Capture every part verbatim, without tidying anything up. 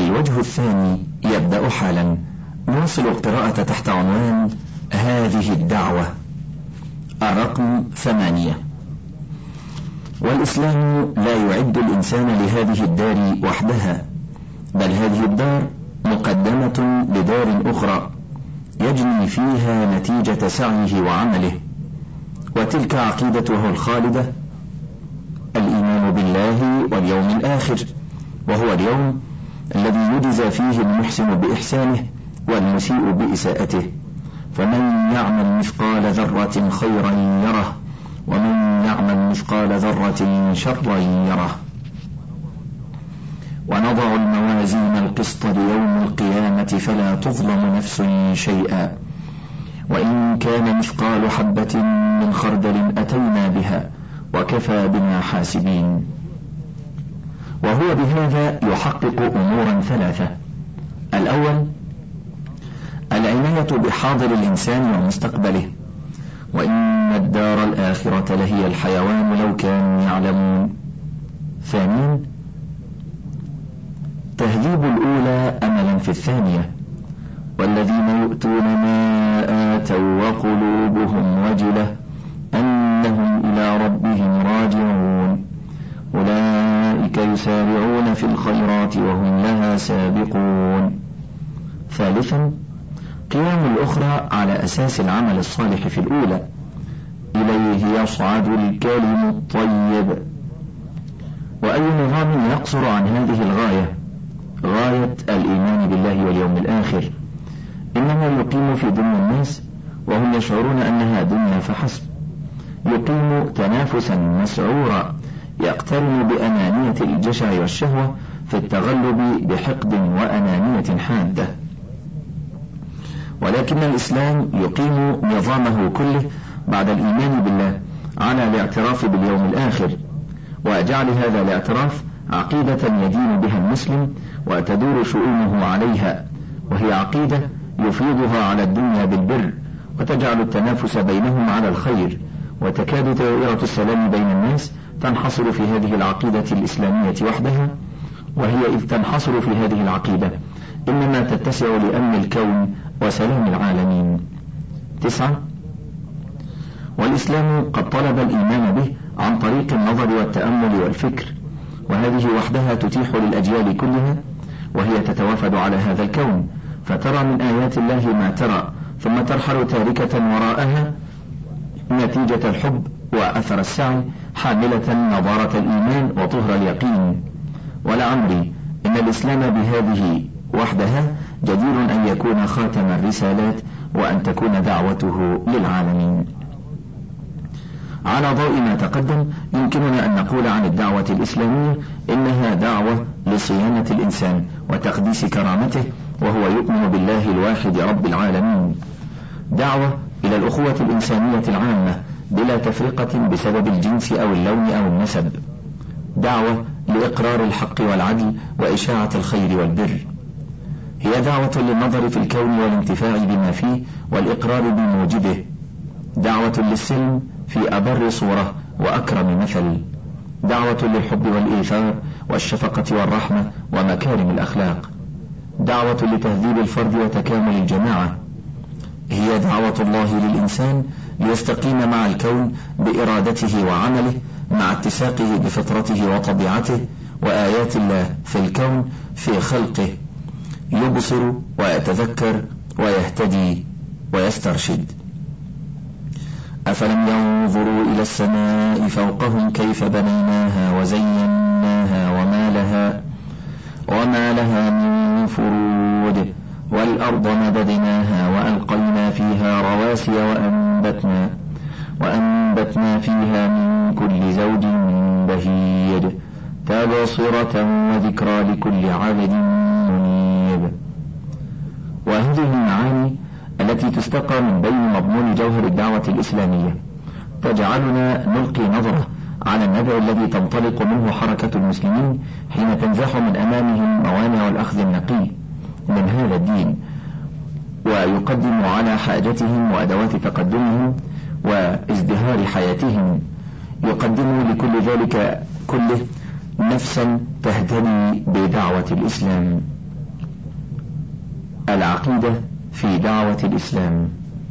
الوجه الثاني يبدأ حالا. نواصل القراءة تحت عنوان هذه الدعوة. الرقم ثمانية. والإسلام لا يعد الإنسان لهذه الدار وحدها، بل هذه الدار مقدمة لدار أخرى يجني فيها نتيجة سعيه وعمله، وتلك عقيدته الخالدة، الإيمان بالله واليوم الآخر، وهو اليوم الذي يجزى فيه المحسن بإحسانه والمسيء بإساءته، فمن يعمل مثقال ذرة خيرا يره، ومن يعمل مثقال ذرة شرا يره. ونضع الموازين القسط ليوم القيامة فلا تظلم نفس شيئا، وإن كان مثقال حبة من خردل أتينا بها وكفى بنا حاسبين. وهو بهذا يحقق أمورا ثلاثة: الأول العناية بحاضر الإنسان ومستقبله، وإن الدار الآخرة لهي الحيوان لو كانوا يعلمون. ثانيا تهذيب الأولى أملا في الثانية، والذين يؤتون ما آتوا وقلوبهم وجلة أنهم إلى ربهم راجعون أولئك يسارعون في الخيرات وهم لها سابقون. ثالثا قيام الأخرى على أساس العمل الصالح في الأولى، إليه يصعد الكلم الطيب. وأي نظام يقصر عن هذه الغاية، غاية الإيمان بالله واليوم الآخر، إنما يقيم في دنيا الناس وهم يشعرون أنها دنيا فحسب، يقيم تنافسا مسعورا يقترن بأنانية الجشع والشهوة في التغلب بحقد وأنانية حادة. ولكن الإسلام يقيم نظامه كله بعد الإيمان بالله على الاعتراف باليوم الآخر، وجعل هذا الاعتراف عقيدة يدين بها المسلم وتدور شؤونه عليها، وهي عقيدة يفيضها على الدنيا بالبر، وتجعل التنافس بينهم على الخير، وتكاد دائرة السلام بين الناس تنحصر في هذه العقيدة الإسلامية وحدها. وهي إذ تنحصر في هذه العقيدة إنما تتسع لأمن الكون وسلام العالمين. تسعة والإسلام قد طلب الإيمان به عن طريق النظر والتأمل والفكر، وهذه وحدها تتيح للأجيال كلها وهي تتوافد على هذا الكون، فترى من آيات الله ما ترى، ثم ترحل تاركة وراءها نتيجة الحب وأثر السعي، حاملة نضارة الإيمان وطهر اليقين. ولعمري إن الإسلام بهذه وحدها جدير أن يكون خاتم الرسالات وأن تكون دعوته للعالمين. على ضوء ما تقدم يمكننا أن نقول عن الدعوة الإسلامية إنها دعوة لصيانة الإنسان وتقديس كرامته، وهو يؤمن بالله الواحد رب العالمين، دعوة إلى الأخوة الإنسانية العامة بلا تفرقة بسبب الجنس أو اللون أو النسب، دعوة لإقرار الحق والعدل وإشاعة الخير والبر. هي دعوة للنظر في الكون والانتفاع بما فيه والإقرار بموجبه، دعوة للسلم في أبر صورة وأكرم مثل، دعوة للحب والإيثار والشفقة والرحمة ومكارم الأخلاق، دعوة لتهذيب الفرد وتكامل الجماعة. هي دعوة الله للإنسان ليستقيم مع الكون بإرادته وعمله، مع اتساقه بفطرته وطبيعته وآيات الله في الكون في خلقه، يبصر ويتذكر ويهتدي ويسترشد. أفلم ينظروا إلى السماء فوقهم كيف بنيناها وزيناها وما لها وما لها من فروج، والأرض مددناها وألقينا فيها رواسي وأنبتنا وأنبتنا فيها من كل زوج بهيج تبصرة وذكرى لكل عبد منيب. وهذه المعاني التي تستقى من بين مضمون جوهر الدعوة الإسلامية تجعلنا نلقي نظرة على النبع الذي تنطلق منه حركة المسلمين حين تنزاح من أمامهم موانع الأخذ النقي من هذا الدين، ويقدم على حاجتهم وأدوات تقدمهم وازدهار حياتهم، يقدم لكل ذلك كله نفسا تهتدي بدعوة الإسلام. العقيدة في دعوة الإسلام.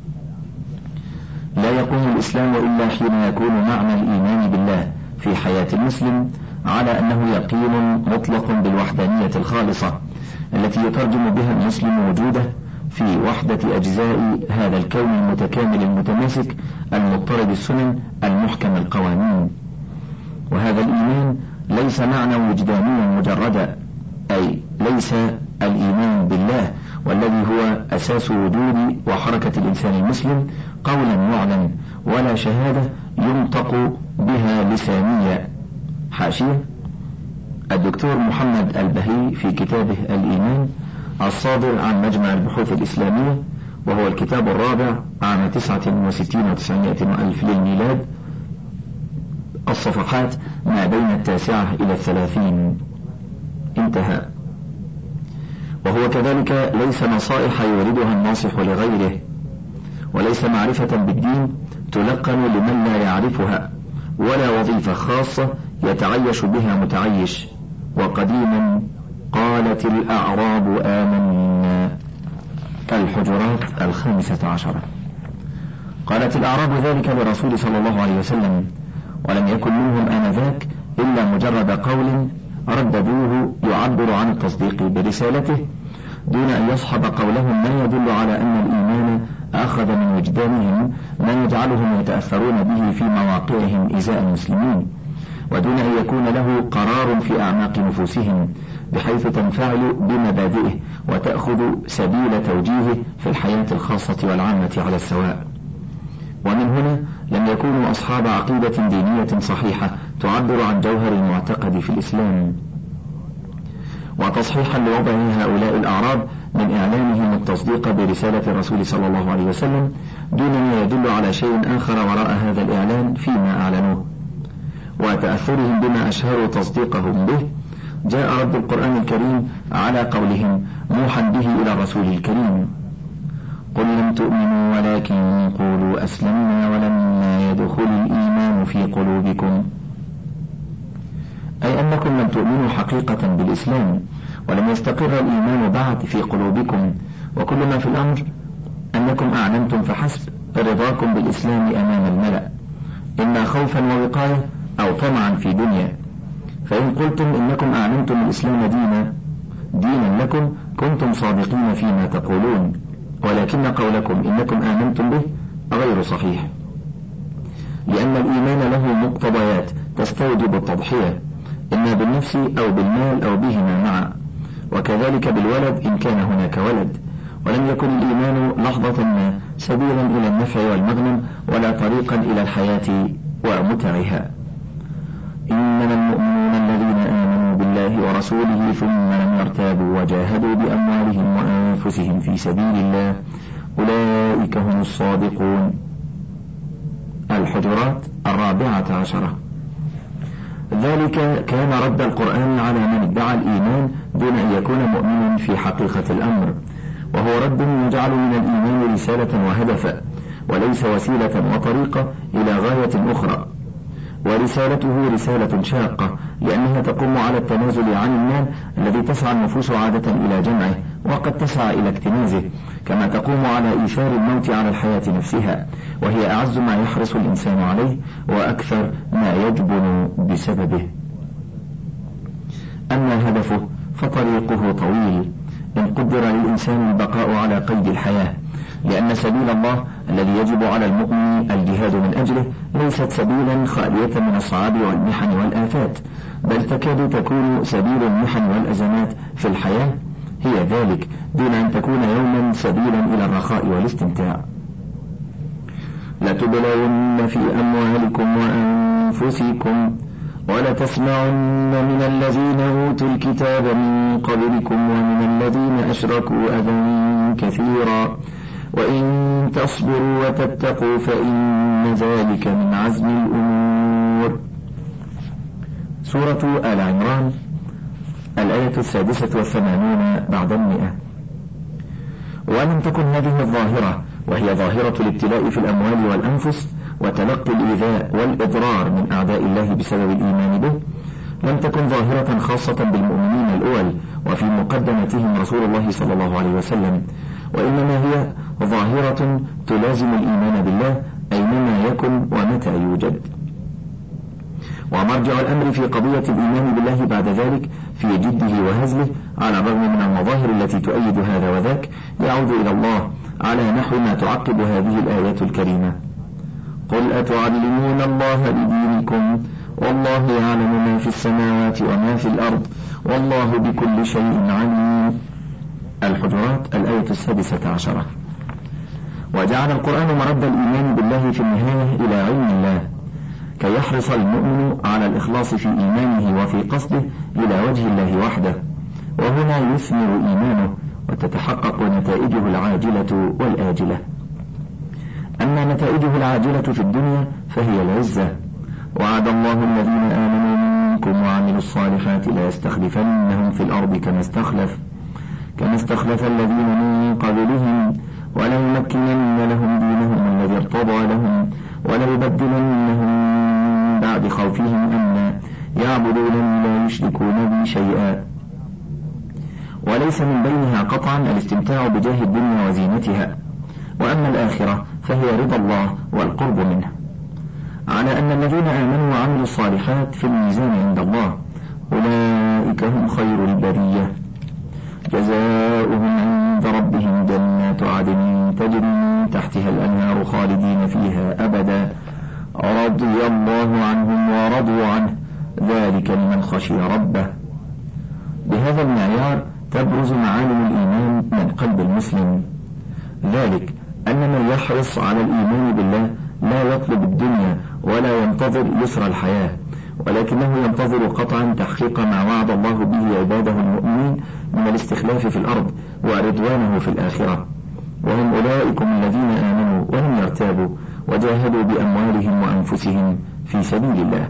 لا يقوم الإسلام إلا حين يكون معنى الإيمان بالله في حياة المسلم على أنه يقين مطلق بالوحدانية الخالصة التي يترجم بها المسلم وجوده في وحدة أجزاء هذا الكون المتكامل المتماسك المضطرب السنن المحكم القوانين. وهذا الإيمان ليس معنى وجدانيا مجردا، أي ليس الإيمان بالله والذي هو أساس وجود وحركة الإنسان المسلم قولا يعلن ولا شهادة ينطق بها لسانيا. حاشية الدكتور محمد البهي في كتابه الإيمان الصادر عن مجمع البحوث الإسلامية، وهو الكتاب الرابع عام تسعة وستين وتسعمائة وألف للميلاد، الصفحات ما بين التاسعة إلى الثلاثين. انتهى. وهو كذلك ليس نصائح يوردها الناصح لغيره، وليس معرفة بالدين تلقن لمن لا يعرفها، ولا وظيفة خاصة يتعيش بها متعيش. وقديما قالت الأعراب آمنا. الحجرات الخامسة عشرة. قالت الأعراب ذلك لرسول صلى الله عليه وسلم، ولم يكن منهم آنذاك إلا مجرد قول رددوه يعبر عن التصديق برسالته، دون أن يصحب قولهم ما يدل على أن الإيمان أخذ من وجدانهم ما يجعلهم يتأثرون به في مواقعهم إزاء المسلمين، ودون أن يكون له قرار في أعماق نفوسهم بحيث تنفعل بمبادئه وتأخذ سبيل توجيهه في الحياة الخاصة والعامة على السواء. ومن هنا لم يكونوا أصحاب عقيدة دينية صحيحة تعبر عن جوهر المعتقد في الإسلام. وتصحيحا لوضع هؤلاء الأعراب من إعلانهم التصديق برسالة الرسول صلى الله عليه وسلم دون ما يدل على شيء آخر وراء هذا الإعلان فيما أعلنوه، وتأثرهم بما أشهروا تصديقهم به، جاء رد القرآن الكريم على قولهم موحى به إلى الرسول الكريم: قل لم تؤمنوا ولكن قولوا أسلمنا ولما يدخل الإيمان في قلوبكم، أي أنكم لم تؤمنوا حقيقة بالإسلام ولم يستقر الإيمان بعد في قلوبكم، وكل ما في الأمر أنكم أعلنتم فحسب رضاكم بالإسلام أمام الملأ، إما خوفا ووقاية أو طمعا في دنيا. فإن قلتم إنكم أعلنتم الإسلام دينا دينا لكم كنتم صادقين فيما تقولون، ولكن قولكم إنكم آمنتم به غير صحيح، لأن الإيمان له مقتضيات تستوجب التضحية إما بالنفس أو بالمال أو بهما معا، وكذلك بالولد إن كان هناك ولد. ولم يكن الإيمان لحظة ما سبيلا إلى النفع والمغنم ولا طريقا إلى الحياة ومتعها. إنما المؤمنون الذين آمنوا بالله ورسوله ثم لم يرتابوا وجاهدوا بأموالهم وأنفسهم في سبيل الله أولئك هم الصادقون. الحجرات الرابعة عشرة. ذلك كان رد القرآن على من ادعى الإيمان دون أن يكون مؤمنا في حقيقة الأمر، وهو رد يجعل من الإيمان رسالة وهدفا وليس وسيلة وطريقة إلى غاية أخرى. ورسالته رسالة شاقة لأنها تقوم على التنازل عن المال الذي تسعى النفوس عادة إلى جمعه وقد تسعى إلى اكتنازه، كما تقوم على إيثار الموت على الحياة نفسها، وهي أعز ما يحرص الإنسان عليه وأكثر ما يجبن بسببه. أما هدفه فطريقه طويل إن قدر للإنسان البقاء على قيد الحياة، لأن سبيل الله الذي يجب على المؤمن الجهاد من أجله ليست سبيلا خالية من الصعاب والمحن والآفات، بل تكاد تكون سبيل المحن والأزمات في الحياة هي ذلك، دون أن تكون يوما سبيلا إلى الرخاء والاستمتاع. لتبلون في أموالكم وأنفسكم ولتسمعن من الذين أوتوا الكتاب من قبلكم ومن الذين أشركوا أذى كثيرا وإن تصبروا وتتقوا فإن ذلك من عزم الأمور. سورة آل عمران الآية السادسة والثمانون بعد المئة. ولم تكن هذه الظاهرة وهي ظاهرة الابتلاء في الأموال والأنفس وتلقي الإيذاء والإضرار من أعداء الله بسبب الإيمان به لم تكن ظاهرة خاصة بالمؤمنين الأول وفي مقدمتهم رسول الله صلى الله عليه وسلم، وإنما هي ظاهرة تلازم الإيمان بالله أينما يكن ومتى يوجد. ومرجع الأمر في قضية الإيمان بالله بعد ذلك في جده وهزله على الرغم من المظاهر التي تؤيد هذا وذاك يعود إلى الله على نحو ما تعقب هذه الآية الكريمة: قل أتعلمون الله بدينكم والله يعلم ما في السماوات وما في الأرض والله بكل شيء عليم. الحجرات الآية السادسة عشرة. وجعل القرآن مرد الإيمان بالله في النهاية إلى علم الله كي يحرص المؤمن على الإخلاص في إيمانه وفي قصده إلى وجه الله وحده، وهنا يثمر إيمانه وتتحقق نتائجه العاجلة والآجلة. أما نتائجه العاجلة في الدنيا فهي العزة: وعد الله الذين آمنوا منكم وعملوا الصالحات ليستخلفنهم في الأرض كما استخلف كما استخلف الذين من قبلهم وليمكنن لهم دينهم الذي ارتضى لهم وليبدلنهم من بعد خوفهم أمنا يعبدونني لا يشركون بي شيئا. وليس من بينها قطعا الاستمتاع بجاه الدنيا وزينتها، وأما الآخرة فهي رضا الله والقرب منه، على أن الذين آمنوا وعملوا الصالحات في الميزان عند الله أولئك هم خير البرية، جزاؤهم عند ربهم جنات عدن تجري من تحتها الأنهار خالدين فيها أبدا رضي الله عنهم ورضوا عنه ذلك لمن خشي ربه. بهذا المعيار تبرز معالم الإيمان من قلب المسلم، ذلك أن من يحرص على الإيمان بالله لا يطلب الدنيا ولا ينتظر يسر الحياة، ولكنه ينتظر قطعا تحقيق ما وعد الله به عباده المؤمنين من الاستخلاف في الأرض ورضوانه في الآخرة، وهم أولئكم الذين آمنوا ولم يرتابوا وجاهدوا بأموالهم وأنفسهم في سبيل الله.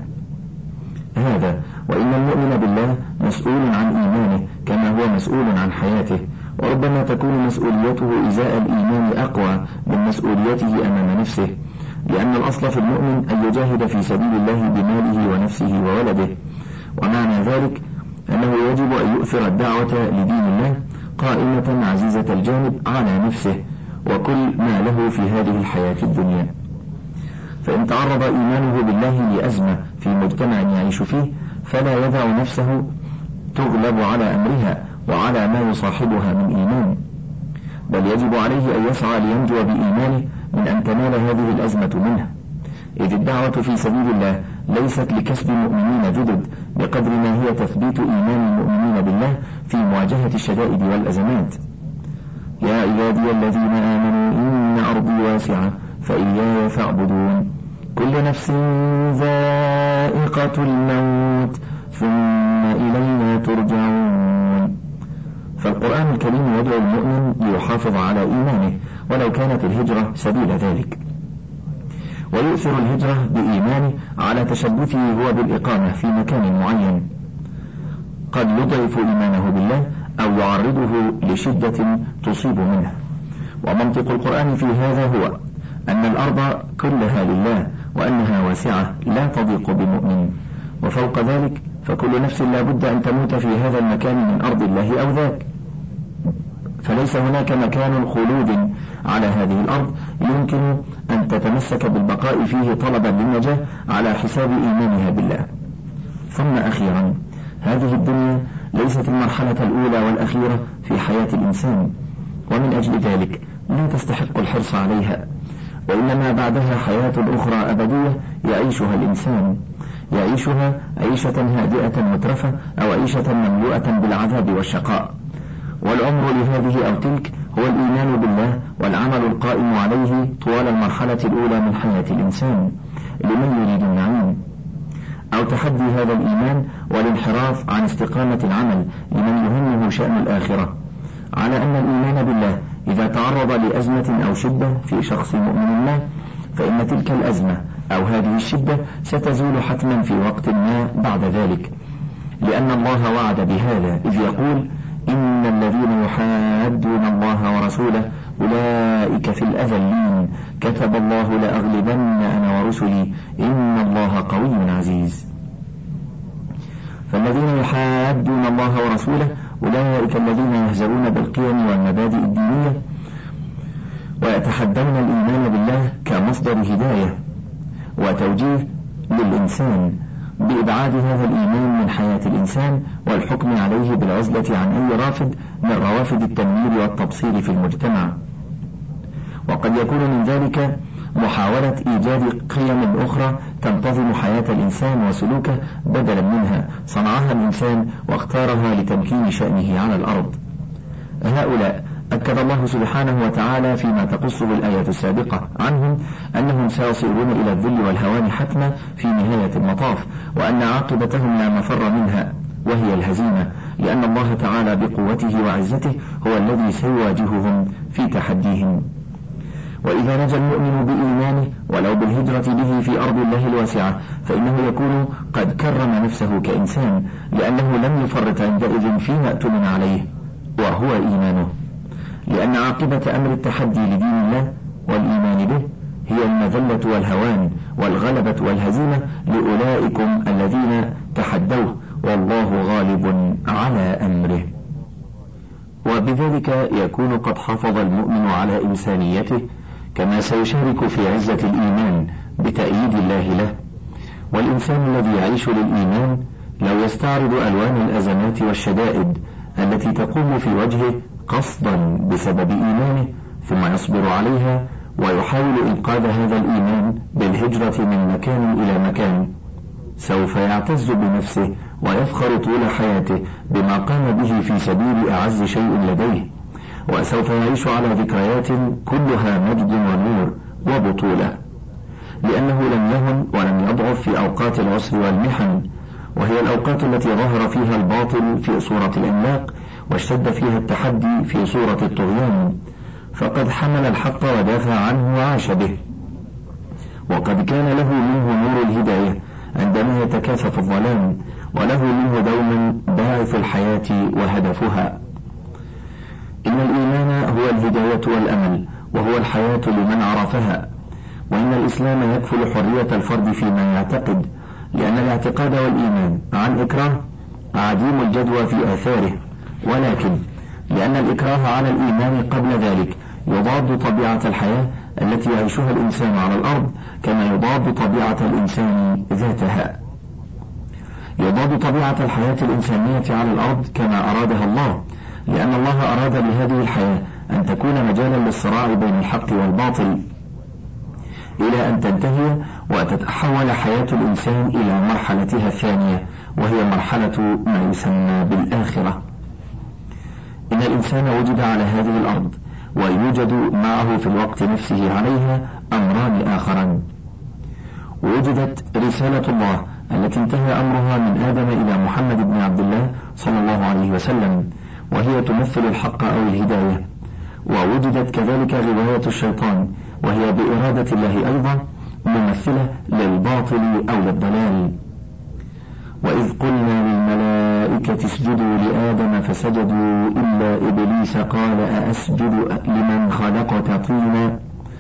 هذا وإن المؤمن بالله مسؤول عن إيمانه كما هو مسؤول عن حياته، وربما تكون مسؤوليته إزاء الإيمان أقوى من مسؤوليته أمام نفسه، لأن الأصل في المؤمن أن يجاهد في سبيل الله بماله ونفسه وولده، ومعنى ذلك أنه يجب أن يؤثر الدعوة لدين الله قائمة عزيزة الجانب على نفسه وكل ما له في هذه الحياة الدنيا. فإن تعرض إيمانه بالله لأزمة في مجتمع يعيش فيه فلا يدع نفسه تغلب على أمرها وعلى ما يصاحبها من إيمان، بل يجب عليه أن يسعى لينجو بإيمانه من أن تنال هذه الأزمة منه، إذ الدعوة في سبيل الله ليست لكسب مؤمنين جدد بقدر ما هي تثبيت إيمان المؤمنين بالله في مواجهة الشدائد والأزمات. يا عبادي الذين آمنوا إن أرضي واسعة فإياي فاعبدون كل نفس ذائقة الموت ثم إلينا ترجعون. فالقرآن الكريم يدعو المؤمن ليحافظ على إيمانه ولو كانت الهجرة سبيل ذلك، ويؤثر الهجرة بإيمانه على تشبثه هو بالإقامة في مكان معين قد يضعف إيمانه بالله أو يعرضه لشدة تصيب منه. ومنطق القرآن في هذا هو أن الأرض كلها لله وأنها واسعة لا تضيق بمؤمن، وفوق ذلك فكل نفس لا بد أن تموت في هذا المكان من أرض الله أو ذاك، فليس هناك مكان خلود على هذه الأرض يمكن أن تتمسك بالبقاء فيه طلبا للنجاة على حساب إيمانها بالله. ثم أخيرا هذه الدنيا ليست المرحلة الأولى والأخيرة في حياة الإنسان، ومن أجل ذلك لا تستحق الحرص عليها، وإنما بعدها حياة أخرى أبدية يعيشها الإنسان، يعيشها عيشة هادئة مترفة أو عيشة مملوءة بالعذاب والشقاء، والعمر لهذه أو تلك هو الإيمان بالله والعمل القائم عليه طوال المرحلة الأولى من حياة الإنسان لمن يريد النعيم، أو تحدي هذا الإيمان والانحراف عن استقامة العمل لمن يهمه شأن الآخرة، على أن الإيمان بالله إذا تعرض لأزمة أو شدة في شخص مؤمن ما فإن تلك الأزمة أو هذه الشدة ستزول حتما في وقت ما بعد ذلك، لأن الله وعد بهذا إذ يقول إن الذين يحادون الله ورسوله أولئك في الأذلين كتب الله لأغلبن أنا ورسلي إن الله قوي عزيز. فالذين يحادون الله ورسوله أولئك الذين يهزؤون بالقيم والمبادئ الدينية ويتحدون الإيمان بالله كمصدر هداية وتوجيه للإنسان بإبعاد هذا الإيمان من حياة الإنسان والحكم عليه بالعزلة عن أي رافد من روافد التنوير والتبصير في المجتمع. وقد يكون من ذلك محاولة إيجاد قيم أخرى تنتظم حياة الإنسان وسلوكه بدلا منها صنعها الإنسان واختارها لتمكين شأنه على الأرض. هؤلاء أكد الله سبحانه وتعالى فيما تقصه الآية السابقة عنهم أنهم سيصيرون إلى الذل والهوان حتما في نهاية المطاف، وأن عاقبتهم لا مفر منها وهي الهزيمة، لأن الله تعالى بقوته وعزته هو الذي سيواجههم في تحديهم. وإذا نجا المؤمن بإيمانه ولو بالهجرة به في أرض الله الواسعة فإنه يكون قد كرم نفسه كإنسان، لأنه لم يفرط عندئذ فيما اؤتمن عليه وهو إيمانه، لأن عاقبة أمر التحدي لدين الله والإيمان به هي المذلة والهوان والغلبة والهزيمة لأولئكم الذين تحدوه، والله غالب على أمره. وبذلك يكون قد حافظ المؤمن على إنسانيته، كما سيشارك في عزة الإيمان بتأييد الله له. والإنسان الذي يعيش للإيمان لو يستعرض ألوان الأزمات والشدائد التي تقوم في وجهه قصدا بسبب إيمانه ثم يصبر عليها ويحاول إنقاذ هذا الإيمان بالهجرة من مكان إلى مكان، سوف يعتز بنفسه ويفخر طول حياته بما قام به في سبيل أعز شيء لديه، وسوف يعيش على ذكريات كلها مجد ونور وبطولة، لأنه لم يهن ولم يضعف في أوقات العسر والمحن، وهي الأوقات التي ظهر فيها الباطل في صورة الإملاق واشتد فيها التحدي في صورة الطغيان، فقد حمل الحق ودافع عنه وعاش به، وقد كان له منه نور الهداية عندما يتكاثف الظلام، وله منه دوما باعث الحياة وهدفها. إن الإيمان هو الهداية والأمل، وهو الحياة لمن عرفها، وإن الإسلام يكفل حرية الفرد فيما يعتقد، لأن الاعتقاد والإيمان عن إكراه عديم الجدوى في آثاره، ولكن لأن الإكراه على الإيمان قبل ذلك يضاد طبيعة الحياة التي يعيشها الإنسان على الأرض، كما يضاد طبيعة الإنسان ذاتها. يضاد طبيعة الحياة الإنسانية على الأرض كما أرادها الله، لأن الله أراد بهذه الحياة أن تكون مجالا للصراع بين الحق والباطل إلى أن تنتهي وتتحول حياة الإنسان إلى مرحلتها الثانية، وهي مرحلة ما يسمى بالآخرة. إن الإنسان وجد على هذه الأرض ويوجد معه في الوقت نفسه عليها أمران آخران. وجدت رسالة الله التي انتهى أمرها من آدم إلى محمد بن عبد الله صلى الله عليه وسلم، وهي تمثل الحق أو الهداية. ووجدت كذلك رواية الشيطان، وهي بإرادة الله أيضا ممثلة للباطل أو للضلال. وإذ قلنا للملائكة اسجدوا لآدم فسجدوا إلا إبليس قال أأسجد لمن خلقت طينا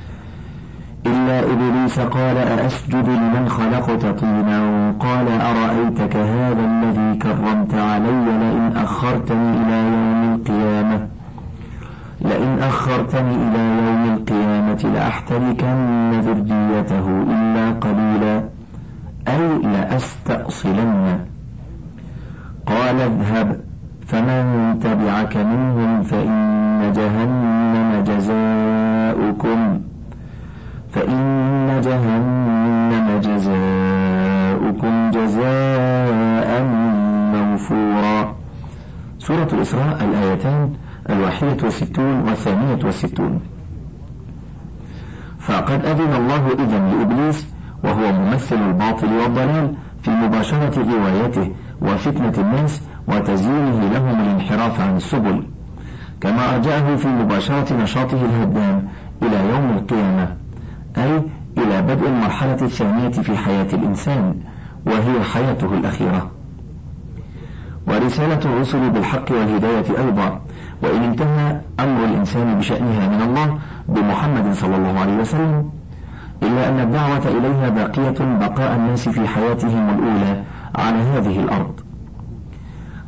إلا إبليس قال أأسجد لمن خلقت طينا قال أرأيتك هذا الذي كرمت علي لئن أخرتني إلى يوم القيامة لئن أخرتني إلى يوم القيامة لأحتركن ذريته إلا قليلا أي لأستأصلن. قال اذهب فمن تبعك منهم فإن جهنم جزاؤكم فإن جهنم جزاؤكم جزاء موفورا. سورة الإسراء الآيتان الواحدة والستون والثانية والستون. فقد أذن الله إذن لإبليس وهو ممثل الباطل والضلال في مباشرة غوايته وفتنة الناس وتزيينه لهم الانحراف عن السبل، كما أرجعه في مباشرة نشاطه الهدام إلى يوم القيامة، أي إلى بدء المرحلة الثانية في حياة الإنسان وهي حياته الأخيرة. ورسالة الرسل بالحق والهداية أيضا، وإن انتهى أمر الإنسان بشأنها من الله بمحمد صلى الله عليه وسلم، إلا أن الدعوة إليها باقية بقاء الناس في حياتهم الأولى على هذه الأرض.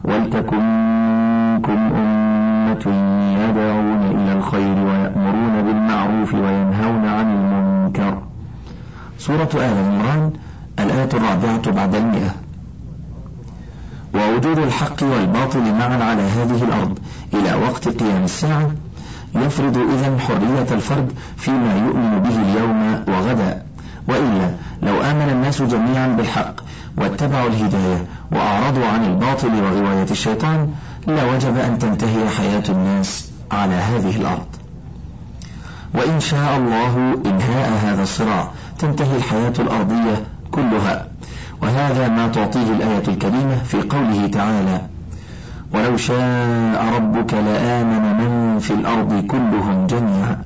ولتكن منكم أمة يدعون إلى الخير ويأمرون بالمعروف وينهون عن المنكر. سورة آل عمران الآية الرابعة بعد المئة. ووجود الحق والباطل معا على هذه الأرض إلى وقت قيام الساعة يفرض إذن حرية الفرد فيما يؤمن به اليوم وغدا، وإلا لو آمن الناس جميعا بالحق واتبعوا الهداية وأعرضوا عن الباطل وغواية الشيطان لوجب أن تنتهي حياة الناس على هذه الأرض. وإن شاء الله إنهاء هذا الصراع تنتهي الحياة الأرضية كلها، وهذا ما تعطيه الآية الكريمة في قوله تعالى: ولو شاء ربك لآمن من في الأرض كلهم جميعا.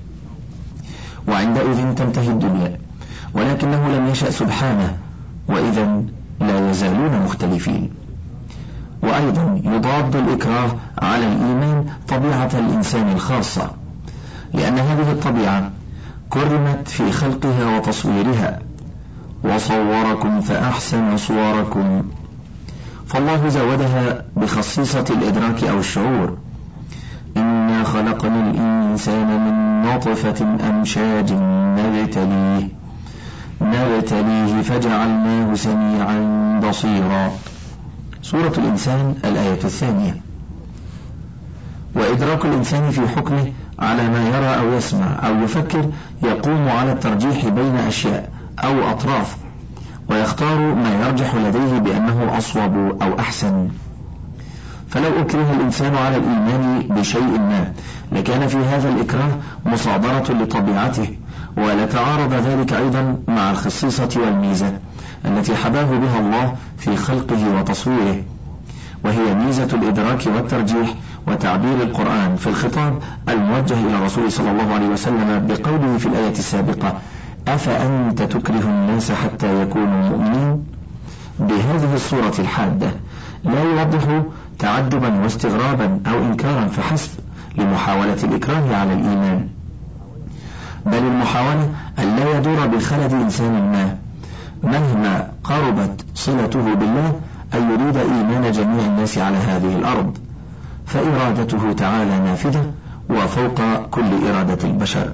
وعندئذ تنتهي الدنيا، ولكنه لم يشأ سبحانه، وإذا لا يزالون مختلفين. وأيضا يضاد الإكراه على الإيمان طبيعة الإنسان الخاصة، لأن هذه الطبيعة كرمت في خلقها وتصويرها: وصوركم فأحسن صوركم. فالله زودها بخصيصة الإدراك أو الشعور: إنا خلقنا الإنسان من نطفة أمشاج نبتليه نبتليه فجعلناه سميعا بصيرا. سورة الإنسان الآية الثانية. وإدراك الإنسان في حكمه على ما يرى أو يسمع أو يفكر يقوم على الترجيح بين أشياء أو أطراف، ويختار ما يرجح لديه بأنه أصوب أو أحسن. فلو أكره الإنسان على الإيمان بشيء ما لكان في هذا الإكراه مصادرة لطبيعته، ولتعارض ذلك أيضا مع الخصيصة والميزة التي حباه بها الله في خلقه وتصويره، وهي ميزة الإدراك والترجيح وتعبير القرآن في الخطاب الموجه إلى الرسول صلى الله عليه وسلم بقوله في الآية السابقة: أفأنت تكره الناس حتى يكونوا مؤمنين. بهذه الصورة الحادة لا يوضح تعجبا واستغرابا أو إنكارا فحسب لمحاولة الإكراه على الإيمان، بل المحاولة أن لا يدور بخلد إنسان ما مهما قربت صلته بالله أن يريد إيمان جميع الناس على هذه الأرض، فإرادته تعالى نافذة وفوق كل إرادة البشر.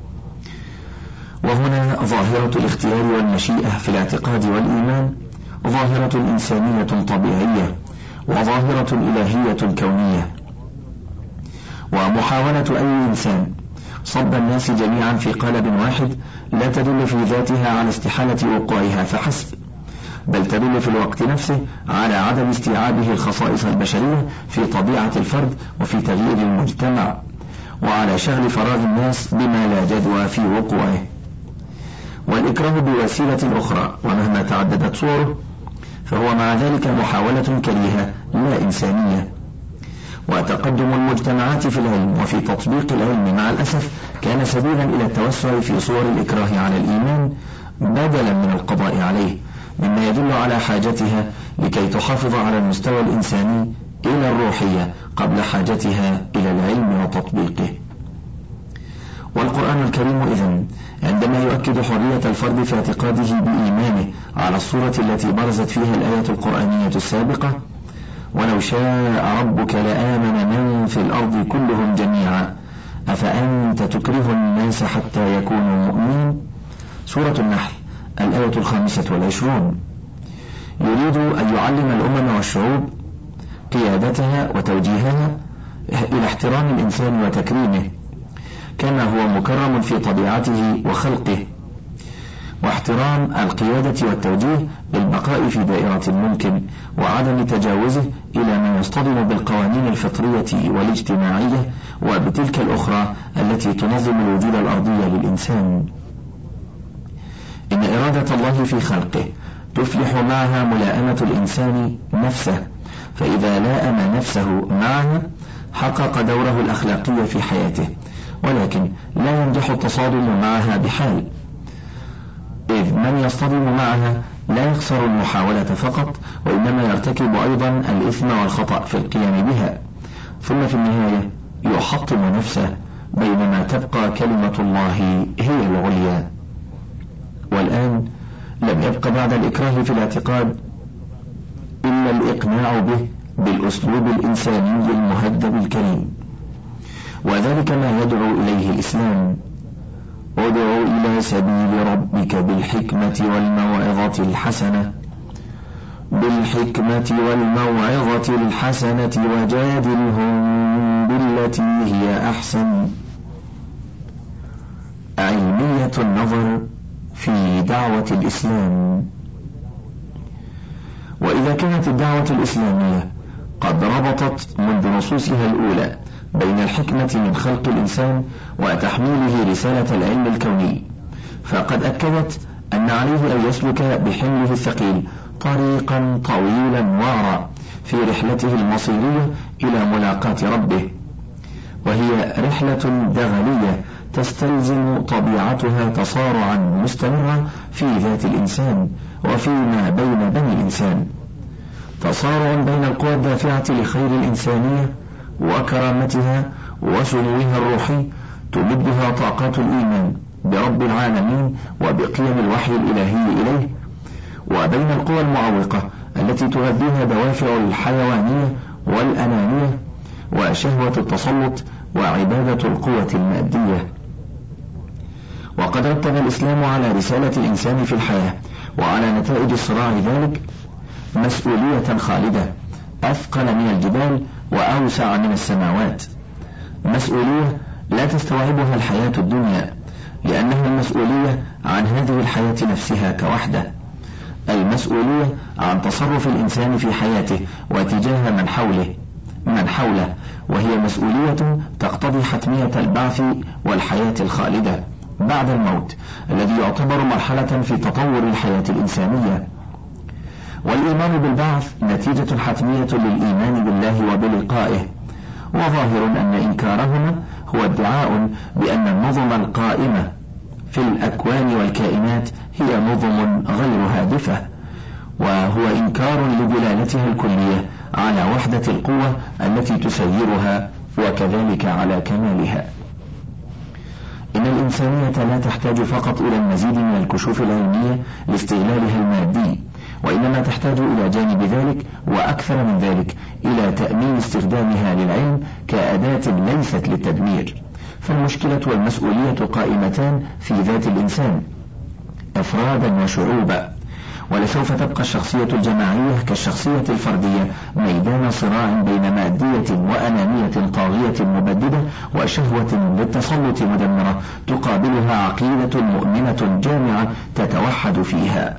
وهنا ظاهرة الاختيار والمشيئة في الاعتقاد والإيمان ظاهرة إنسانية طبيعية وظاهرة إلهية كونية. ومحاولة أي إنسان صب الناس جميعا في قالب واحد لا تدل في ذاتها على استحالة وقوعها فحسب، بل تدل في الوقت نفسه على عدم استيعابه الخصائص البشرية في طبيعة الفرد وفي تغيير المجتمع، وعلى شغل فراغ الناس بما لا جدوى في وقوعه. والإكراه بوسيلة أخرى ومهما تعددت صوره فهو مع ذلك محاولة كريهة لا إنسانية. وتقدم المجتمعات في العلم وفي تطبيق العلم مع الأسف كان سبيلا إلى التوسع في صور الإكراه على الإيمان بدلا من القضاء عليه، مما يدل على حاجتها لكي تحافظ على المستوى الإنساني إلى الروحية قبل حاجتها إلى العلم وتطبيقه. والقرآن الكريم إذن عندما يؤكد حرية الفرد في اعتقاده بإيمانه على الصورة التي برزت فيها الآية القرآنية السابقة: ولو شاء ربك لآمن من في الأرض كلهم جميعا أفأنت تكره الناس حتى يكونوا مؤمنين. سورة النحل الآية الخامسة والعشرون. يريد أن يعلم الأمم والشعوب قيادتها وتوجيهها إلى احترام الإنسان وتكريمه كما هو مكرم في طبيعته وخلقه، واحترام القيادة والتوجيه بالبقاء في دائرة الممكن وعدم تجاوزه إلى ما يصطدم بالقوانين الفطرية والاجتماعية وبتلك الأخرى التي تنظم الوجود الأرضي للإنسان. إن إرادة الله في خلقه تفلح معها ملائمة الإنسان نفسه، فإذا لائم نفسه معها حقق دوره الأخلاقي في حياته، ولكن لا ينجح التصادم معها بحال، إذ من يصطدم معها لا يخسر المحاولة فقط وإنما يرتكب أيضا الإثم والخطأ في القيام بها، ثم في النهاية يحطم نفسه، بينما تبقى كلمة الله هي العليا. والآن لم يبق بعد الإكراه في الاعتقاد إلا الإقناع به بالأسلوب الإنساني المهذب الكريم، وذلك ما يدعو إليه الإسلام: ادع إلى سبيل ربك بالحكمة والموعظة الحسنة بالحكمة والموعظة الحسنة وجادلهم بالتي هي أحسن. علمية النظر في دعوة الإسلام. وإذا كانت الدعوة الإسلامية قد ربطت منذ نصوصها الأولى بين الحكمة من خلق الإنسان وتحميله رسالة العلم الكوني، فقد أكدت أن عليه أن يسلك بحمله الثقيل طريقا طويلا وعرا في رحلته المصيرية إلى ملاقاة ربه، وهي رحلة دغلية تستلزم طبيعتها تصارعا مستمرا في ذات الإنسان وفيما بين بني الإنسان، تصارع بين القوى الدافعة لخير الإنسانية وكرامتها وسموها الروحي تمدها طاقات الإيمان برب العالمين وبقيم الوحي الإلهي إليه، وبين القوى المعوقة التي تغذيها دوافع الحيوانية والأنانية وشهوة التسلط وعبادة القوة المادية. وقد رتب الإسلام على رسالة الإنسان في الحياة وعلى نتائج الصراع ذلك مسؤولية خالدة أثقل من الجبال وأوسع من السماوات، مسؤولية لا تستوعبها الحياة الدنيا، لأنها المسؤولية عن هذه الحياة نفسها كوحدة، المسؤولية عن تصرف الإنسان في حياته وتجاه من حوله من حوله وهي مسؤولية تقتضي حتمية البعث والحياة الخالدة بعد الموت الذي يعتبر مرحلة في تطور الحياة الإنسانية. والإيمان بالبعث نتيجة حتمية للإيمان بالله وبلقائه، وظاهر أن إنكارهما هو ادعاء بأن النظم القائمة في الأكوان والكائنات هي نظم غير هادفة، وهو إنكار لدلالتها الكلية على وحدة القوة التي تسيرها وكذلك على كمالها. إن الإنسانية لا تحتاج فقط إلى المزيد من الكشوف العلمية لاستغلالها المادي، وإنما تحتاج إلى جانب ذلك وأكثر من ذلك إلى تأمين استخدامها للعلم كأداة ليست للتدمير. فالمشكلة والمسؤولية قائمتان في ذات الإنسان أفرادا وشعوبا، ولسوف تبقى الشخصية الجماعية كالشخصية الفردية ميدان صراع بين مادية وأنانية طاغية مبددة وشهوة للتسلط مدمرة تقابلها عقيدة مؤمنة جامعة تتوحد فيها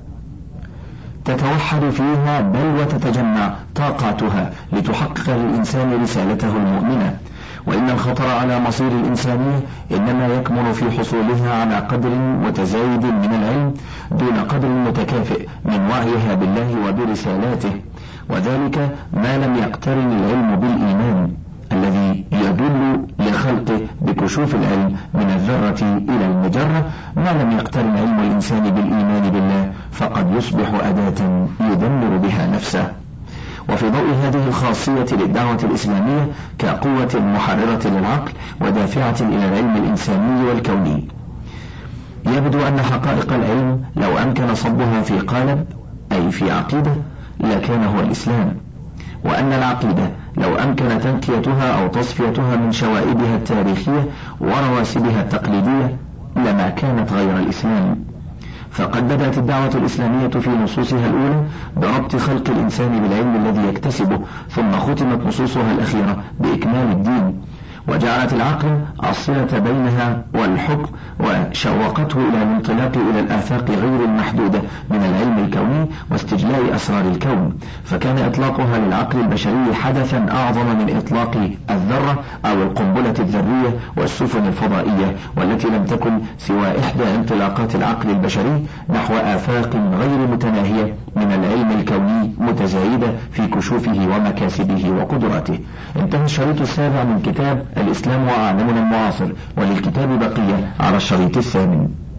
تتوحد فيها بل وتتجمع طاقاتها لتحقق للإنسان رسالته المؤمنة. وإن الخطر على مصير الإنسانية إنما يكمن في حصولها على قدر متزايد من العلم دون قدر متكافئ من وعيها بالله وبرسالاته، وذلك ما لم يقترن العلم بالإيمان الذي يدل لخلقه بكشوف العلم من الذرة إلى المجرة. ما لم يقترن علم الإنسان بالإيمان بالله فقد يصبح أداة يدمر بها نفسه. وفي ضوء هذه الخاصية للدعوة الإسلامية كقوة محررة للعقل ودافعة إلى العلم الإنساني والكوني، يبدو أن حقائق العلم لو أمكن صبها في قالب أي في عقيدة لكان هو الإسلام، وأن العقيدة لو أمكن تنقيتها أو تصفيتها من شوائبها التاريخية ورواسبها التقليدية لما كانت غير الإسلام. فقد بدأت الدعوة الإسلامية في نصوصها الأولى بربط خلق الإنسان بالعلم الذي يكتسبه، ثم ختمت نصوصها الأخيرة بإكمال الدين، وجعلت العقل الصلة بينها والحكم، وشوقته إلى الانطلاق إلى الآفاق غير المحدودة من العلم الكوني واستجلاء أسرار الكون. فكان إطلاقها للعقل البشري حدثا أعظم من إطلاق الذرة أو القنبلة الذرية والسفن الفضائية، والتي لم تكن سوى إحدى انطلاقات العقل البشري نحو آفاق غير متناهية من العلم الكوني متزايدة في كشوفه ومكاسبه وقدراته. انتهى الشريط السابع من كتاب الإسلام وعالمنا المعاصر، وللكتاب بقية على الشريط الثامن.